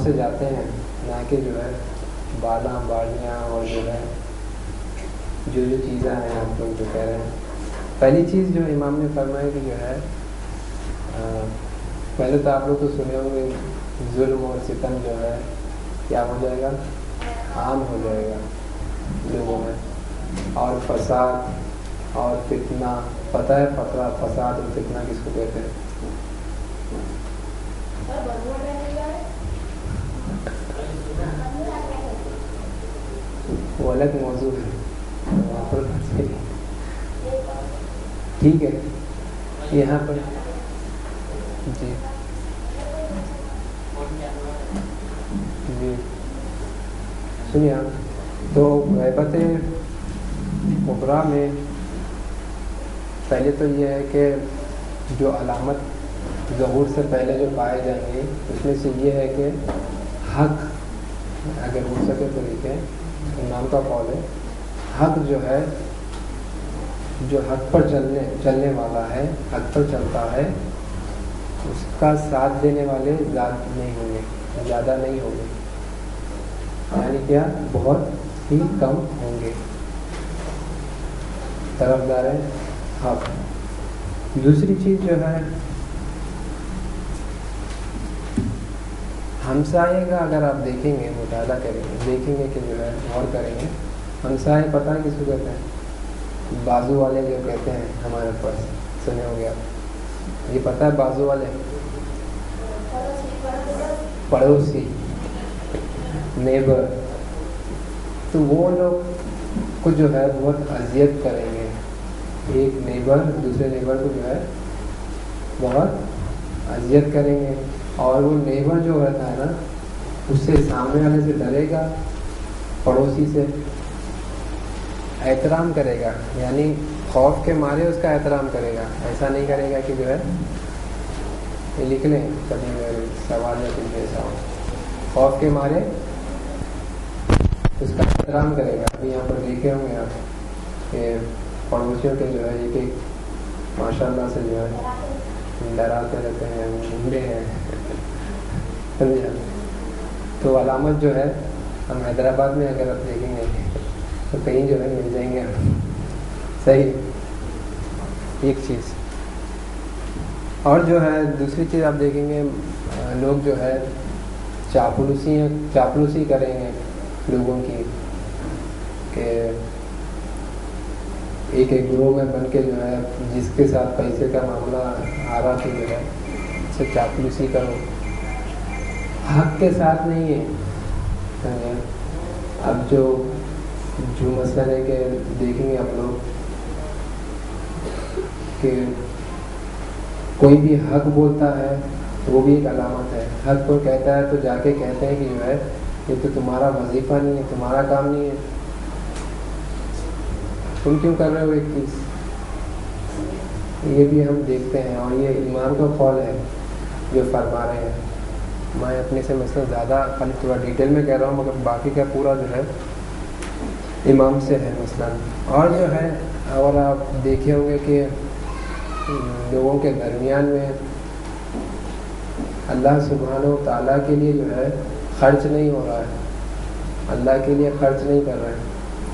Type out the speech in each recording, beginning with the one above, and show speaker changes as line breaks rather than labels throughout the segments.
سے جاتے ہیں، نہ کہ جو ہے بالا باڑیاں اور جو ہے جو چیزیں ہیں آپ لوگ جو کہہ رہے ہیں۔ پہلی چیز جو امام نے فرمایا کہ جو ہے پہلے تو آپ لوگ تو سنے ہوں گے ظلم اور ستم جو ہے کیا ہو جائے گا، عام ہو جائے گا لوگوں میں، اور فساد اور فتنہ، پتہ ہے فساد اور فتنہ کس کو کہتے ہیں؟ وہ الگ موضوع ہے، ٹھیک ہے یہاں پر جی جی سنیے آپ، تو غیبت کبریٰ میں پہلے تو یہ ہے کہ جو علامت ظہور سے پہلے جو پائے جائیں گے اس میں سے یہ ہے کہ حق اگر ہو سکے تو دیکھیں، امام کا قول ہے حق جو ہے، جو حق پر چلنے والا ہے، حق پر چلتا ہے، اس کا ساتھ دینے والے زیادہ نہیں ہوں گے، یعنی کیا بہت ہی کم ہوں گے طرفدار حق۔ دوسری چیز جو ہے ہمسائے کا اگر آپ دیکھیں گے، مطالعہ کریں گے، دیکھیں گے کہ جو ہے غور کریں گے، ہمسائے پتہ ہے کس کو کہتے ہیں؟ بازو والے جو کہتے ہیں ہمارے پاس، سنے ہوں گے آپ، یہ پتہ ہے بازو والے پڑوسی، نیبر، تو وہ لوگ کو جو ہے بہت اذیت کریں گے، ایک نیبر دوسرے نیبر کو جو ہے بہت اذیت کریں گے، اور وہ نیبر جو رہتا ہے نا اس سے سامنے والے سے ڈرے گا، پڑوسی سے احترام کرے گا، یعنی خوف کے مارے اس کا احترام کرے گا، ایسا نہیں کرے گا کہ جو ہے یہ لکھ لیں کبھی سوال یا کچھ ایسا ہو، خوف کے مارے اس کا احترام کرے گا۔ ابھی یہاں پر دیکھے ہوں گے آپ کہ پڑوسیوں کے جو ہے ایک ایک ماشاء اللہ سے جو ہے ڈراتے رہتے ہیں، گھومتے ہیں، تو علامت جو ہے ہم حیدرآباد میں اگر آپ دیکھیں گے تو کہیں جو ہے مل جائیں گے صحیح۔ ایک چیز اور جو ہے دوسری چیز آپ دیکھیں گے، لوگ جو ہے چاپلوسی کریں گے لوگوں کی، کہ ایک ایک گروہ میں بن کے جو ہے جس کے ساتھ پیسے کا معاملہ آ رہا تو جو ہے اس سے چاپلوسی کرو، حق کے ساتھ نہیں ہے۔ اب جو مسئلہ ہے کہ دیکھیں گے آپ لوگ کہ کوئی بھی حق بولتا ہے تو وہ بھی ایک علامت ہے، حق کو کہتا ہے تو جا کے کہتے ہیں کہ جو ہے یہ تو تمہارا وظیفہ نہیں ہے، تمہارا کام نہیں ہے، تم کیوں کر رہے ہو ایک چیز، یہ بھی ہم دیکھتے ہیں، اور یہ امام کا قول ہے جو فرما رہے ہیں۔ میں اپنے سے مثلا زیادہ خالی تھوڑا ڈیٹیل میں کہہ رہا ہوں، مگر باقی کا پورا جو ہے امام سے ہے مثلا۔ اور جو ہے اور آپ دیکھے ہوں گے کہ لوگوں کے درمیان میں اللہ سبحانہ و تعالیٰ کے لیے جو ہے خرچ نہیں ہو رہا ہے، اللہ کے لیے خرچ نہیں کر رہے ہیں۔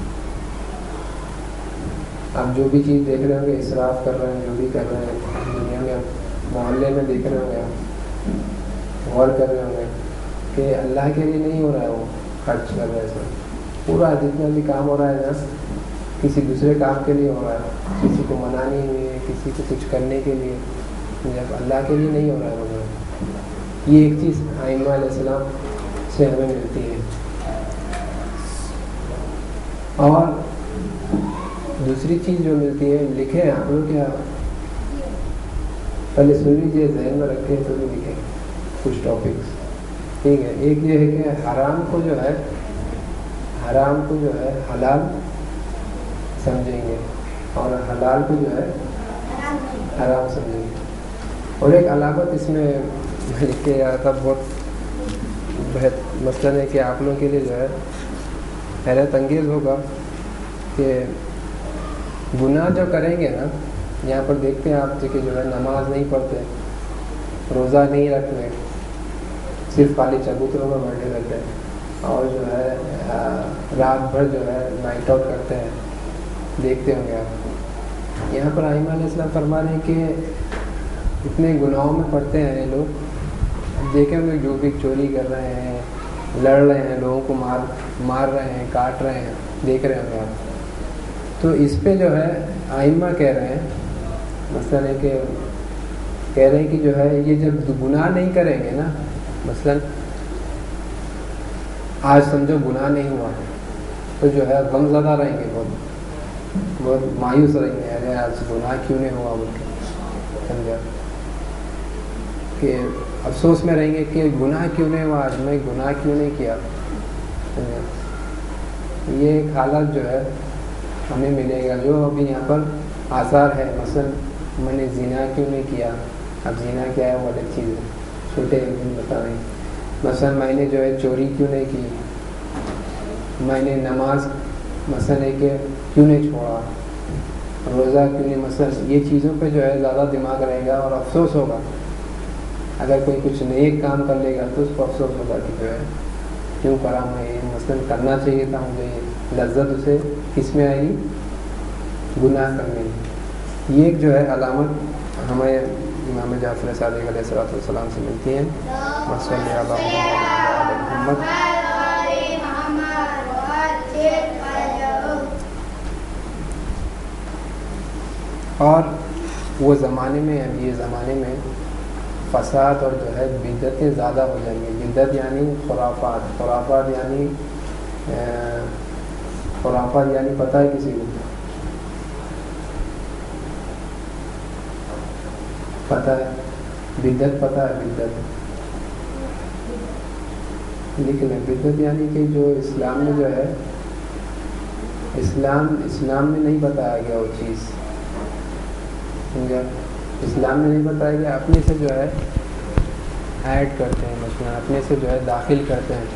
آپ جو بھی چیز دیکھ رہے ہوں گے اسراف کر رہے ہیں، جو بھی کر رہے ہیں دنیا میں، محلے میں دیکھ رہے ہوں گے، آپ غور کر رہے ہوں گے کہ اللہ کے لیے نہیں ہو رہا ہے، وہ خرچ کر رہے ہیں سب، پورا جتنا بھی کام ہو رہا ہے نا کسی دوسرے کام کے لیے ہو رہا ہے، کسی کو منانے میں، کسی کو کچھ کرنے کے لیے، جب اللہ کے لیے نہیں ہو رہا ہے وغیرہ۔ یہ ایک چیز ائمہ علیہ السلام سے ہمیں ملتی ہے۔ اور دوسری چیز جو ملتی ہے، لکھیں آپ لوگ، کیا پہلے سن لیجیے، ذہن میں رکھیں تو بھی لکھیں کچھ ٹاپکس، ٹھیک ہے۔ ایک یہ ہے کہ حرام کو جو ہے حلال سمجھیں گے، اور حلال کو جو ہے حرام سمجھیں گے۔ اور ایک علامت اس میں لکھ کے آیا تھا، بہت مثلاً ہے کہ آپ لوگوں کے لیے جو ہے حیرت انگیز ہوگا کہ گناہ جو کریں گے نا، یہاں پر دیکھتے ہیں آپ کہ جو ہے نماز نہیں پڑھتے، روزہ نہیں رکھتے، صرف خالی چبوتروں میں بیٹھے رہتے ہیں اور جو ہے رات بھر جو ہے نائٹ آؤٹ کرتے ہیں. دیکھتے ہوں گے آپ. یہاں پر ائمہ علیہ السلام فرما رہے ہیں کہ اتنے گناہوں میں پڑتے ہیں یہ لوگ. دیکھیں ہوں گے جو بھی چوری کر رہے ہیں, لڑ رہے ہیں, لوگوں کو مار رہے ہیں, کاٹ رہے ہیں, دیکھ رہے ہوں گے آپ. تو اس پہ جو ہے ائمہ کہہ رہے ہیں, مثلاً ہے کہ کہہ رہے ہیں کہ جو ہے یہ جب گناہ نہیں کریں گے نا, مثلاً آج سمجھو گناہ نہیں ہوا تو جو ہے غم زدہ رہیں گے, بہت مایوس رہیں گے, ارے آج گناہ کیوں نہیں ہوا بول کے, سمجھا, کہ افسوس میں رہیں گے کہ گناہ کیوں نہیں ہوا, آج میں گناہ کیوں نہیں کیا. سمجھا, یہ ایک حالت جو ہے ہمیں ملے گا. جو ابھی یہاں پر آثار ہے, مثلاً میں نے زنا کیوں نہیں کیا, اب زنا کیا ہے وہ الگ چیز ہے, چھوٹے بتا رہے ہیں. مثلاً میں نے جو ہے چوری کیوں نہیں کی, میں نے نماز مثلاً ہے کہ کیوں نہیں چھوڑا, روزہ کیوں نہیں, مثلاً یہ چیزوں پہ جو ہے زیادہ دماغ رہے گا اور افسوس ہوگا. اگر کوئی کچھ نیک کام کر لے گا تو اس کو افسوس ہوگا کہ جو ہے کیوں کرا میں یہ, مثلاً کرنا چاہیے تھا مجھے, یہ لذت اسے کس میں آئے گی, گناہ کرنے میں. یہ ایک جو ہے علامت ہمیں امام جعفر صادق علیہ السلام سے ملتی ہیں. صلی اللہ علیہ محمد. اور وہ زمانے میں, اب یہ زمانے میں فساد اور جو ہے بدعتیں زیادہ ہو جائیں گی. بدعت یعنی خرافات, خرافات یعنی پتہ ہے کسی کو, پتہ ہے بدعت, پتہ ہے بدعت, لیکن بدعت یعنی کہ جو اسلام میں جو ہے اسلام میں نہیں بتایا گیا وہ چیز, سمجھا, اسلام میں نہیں بتایا گیا, اپنے سے جو ہے ایڈ کرتے ہیں, مثلا اپنے سے جو ہے داخل کرتے ہیں,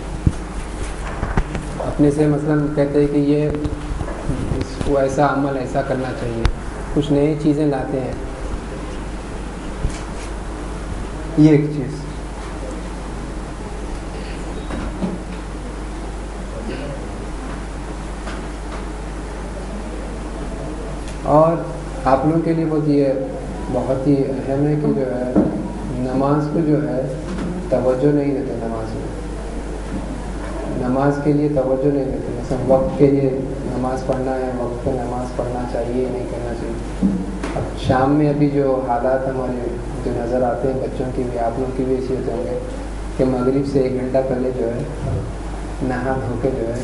اپنے سے مثلا کہتے ہیں کہ یہ اس کو ایسا عمل ایسا کرنا چاہیے, کچھ نئی چیزیں لاتے ہیں. یہ ایک چیز. اور آپ لوگوں کے لیے بہت ہی اہم ہے کہ جو ہے نماز کو جو ہے توجہ نہیں دیتے, نماز کے لیے توجہ نہیں دیتے. مثلا وقت کے لیے نماز پڑھنا ہے, وقت پہ نماز پڑھنا چاہیے, نہیں کرنا چاہیے. اب شام میں ابھی جو حالات ہمارے جو نظر آتے ہیں, بچوں کی بھی, آپ لوگوں کی بھی ایسی ہوتے ہوں گے کہ مغرب سے 1 گھنٹہ پہلے جو ہے نہا دھو کے جو ہے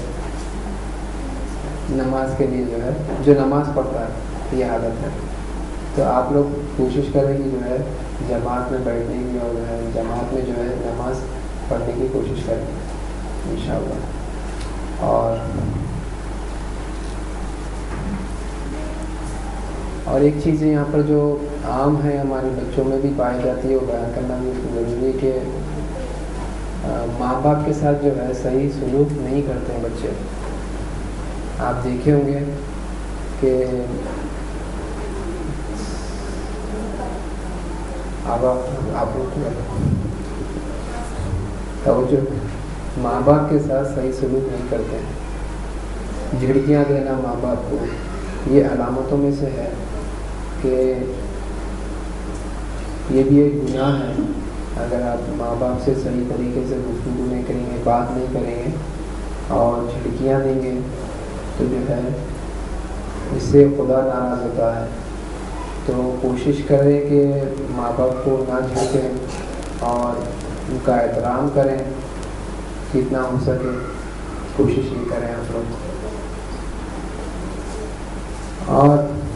نماز کے لیے جو ہے جو نماز پڑھتا ہے, یہ عادت ہے. تو آپ لوگ کوشش کریں کہ جو ہے جماعت میں بیٹھنے کی اور جو ہے جماعت میں جو ہے نماز پڑھنے کی کوشش کریں انشاءاللہ. اور ایک چیز یہاں پر جو عام ہے ہمارے بچوں میں بھی پائی جاتی ہے, وہ بیان کرنا بھی ضروری ہے کہ ماں باپ کے ساتھ جو ہے صحیح سلوک نہیں کرتے ہیں بچے. آپ دیکھے ہوں گے کہ آپ توجہ, ماں باپ کے ساتھ صحیح سلوک نہیں کرتے ہیں. جھڑکیاں دینا ماں باپ کو, یہ علامتوں میں سے ہے کہ یہ بھی ایک گناہ ہے. اگر آپ ماں باپ سے صحیح طریقے سے گفتگو نہیں کریں گے, بات نہیں کریں گے اور جھڑکیاں دیں گے تو جو ہے اس سے خدا ناراض ہوتا ہے. تو کوشش کریں کہ ماں باپ کو نہ جھڑکیں اور ان کا احترام کریں, جتنا ہو سکے کوشش یہ کریں آپ لوگ. اور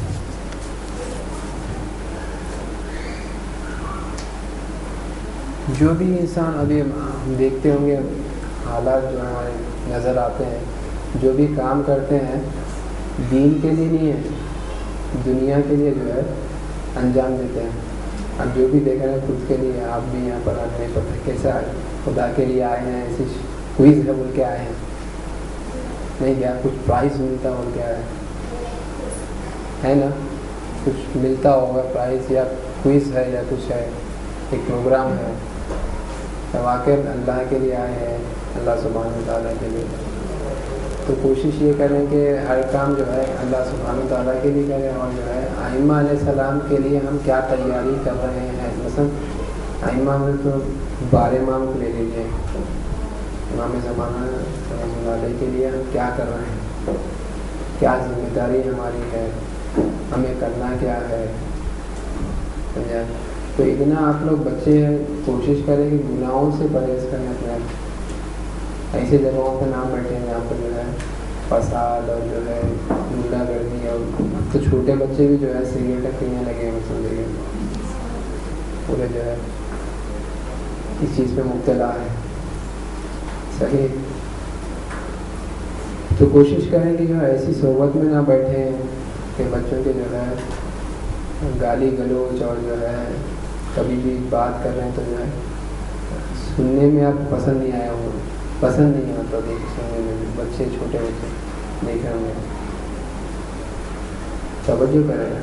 جو بھی انسان, ابھی ہم دیکھتے ہوں گے حالات جو ہمارے نظر آتے ہیں, جو بھی کام کرتے ہیں دین کے لیے نہیں ہے, دنیا کے لیے جو ہے انجام دیتے ہیں. اب جو بھی دیکھ رہے ہیں خود کے لیے, آپ بھی یہاں پر نہیں پتہ کیسے آئے, خدا کے لیے آئے ہیں, ایسی کوئز ہے بول کے آئے ہیں, نہیں کیا کچھ پرائز ملتا بول کے آئے ہے نا, کچھ ملتا ہوگا پرائز, یا کوئز ہے یا کچھ ہے, ایک پروگرام ہے. واقع اللہ کے لیے آئے ہیں، اللہ سبحانہ وتعالیٰ کے لیے، تو کوشش یہ کریں کہ ہر کام جو ہے اللہ سبحانہ وتعالیٰ کے لیے کریں، اور جو ہے ائمہ علیہ السلام کے لیے ہم کیا تیاری کر رہے ہیں. مثلا ائمہ میں تو 12 امام کو لے لیجیے، امام زمانہ رحمۃ اللہ علیہ کے لیے ہم کیا کر رہے ہیں، کیا ذمہ داری ہماری ہے، ہمیں کرنا کیا ہے. سمجھا؟ تو اتنا آپ لوگ بچے ہیں، کوشش کریں کہ گناہوں سے پرہیز کریں، اپنے ایسی جگہوں پہ نہ بیٹھیں جہاں پر جو ہے فساد اور جو ہے غنڈہ گردی، اور تو چھوٹے بچے بھی جو ہے سگریٹ پینے لگے ہیں، سمجھے پورے جو ہے اس چیز پہ مبتلا ہے. صحیح. تو کوشش کریں کہ جو ایسی صحبت میں نہ بیٹھیں کہ بچوں کے جو ہے گالی گلوچ اور جو ہے کبھی بھی بات کر رہے ہیں تو جو ہے سننے میں آپ کو پسند نہیں آیا ہو، پسند نہیں آتا سننے میں. بچے چھوٹے بچے دیکھ رہے ہوں گے، توجہ کریں.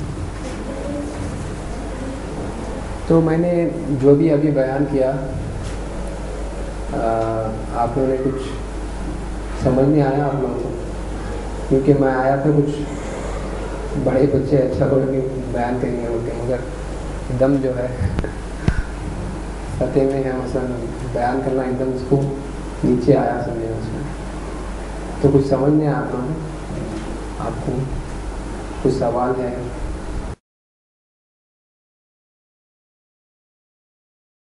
تو میں نے جو بھی ابھی بیان کیا آپ لوگوں نے کچھ سمجھ نہیں آیا آپ لوگوں کو؟ کیونکہ میں آیا تھا کچھ بڑے بچے اچھا کوئی بیان کریں گے ہوتے ہیں، مگر دم جو ہے سطح میں ہے، مثلا بیان کرنا ایک دم اس کو نیچے آیا سمجھے اس میں. تو کچھ سمجھ نہیں آیا آپ لوگوں کو؟ آپ کو کچھ سوال ہے؟